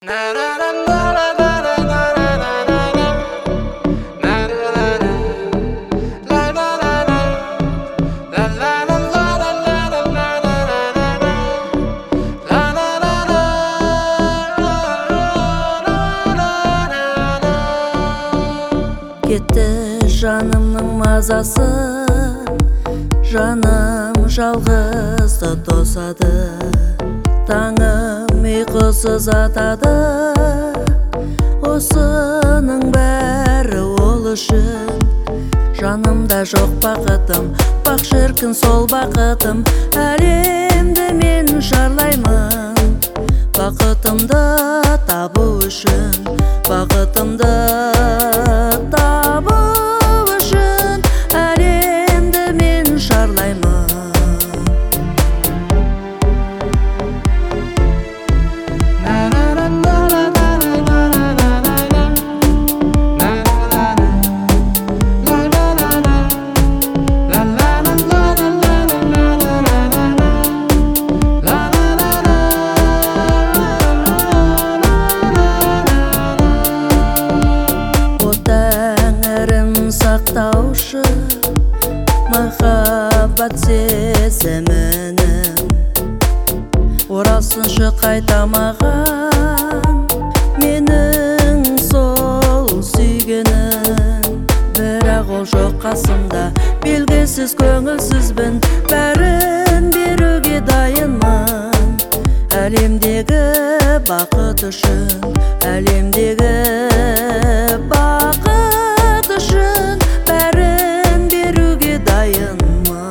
Кетті жанымның мазасы, жаным жалғызды тосады. Таңым ұйқысыз атады, осының бәрі ол үшін. Жанымда жоқ бақытым, бақ шіркін сол бақытым. Әлемді мен шарлаймын, бақытымды табу үшін. Бақытымды табу үшін әлемді мен шарлаймын. Сақтаушы махаббат сезімінің, оралсыншы қайта маған менің сол сүйгенім. Бірақ ол жоқ қасымда, белгісіз көңілсізбін, бәрін беруге дайынмын. Әлемдегі бақыт үшін, әлемдегі бақыт үшін бәрін беруге дайынмын.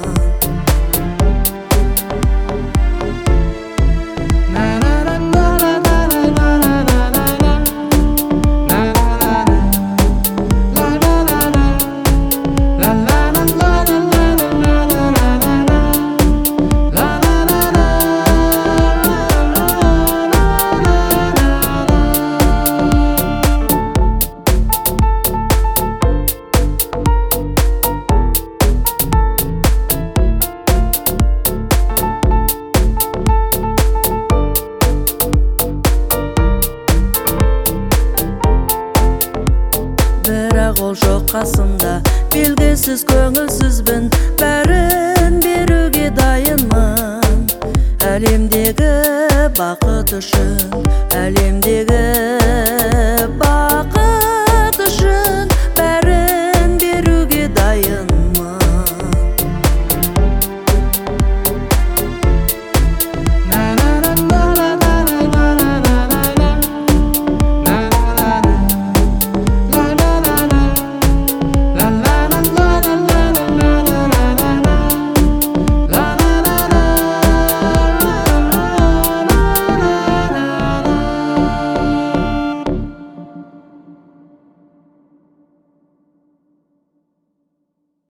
Бірақ ол жоқ қасымда, белгісіз көңілсізбін, бәрін беруге дайынмын. Әлемдегі бақыт үшін, әлемдегі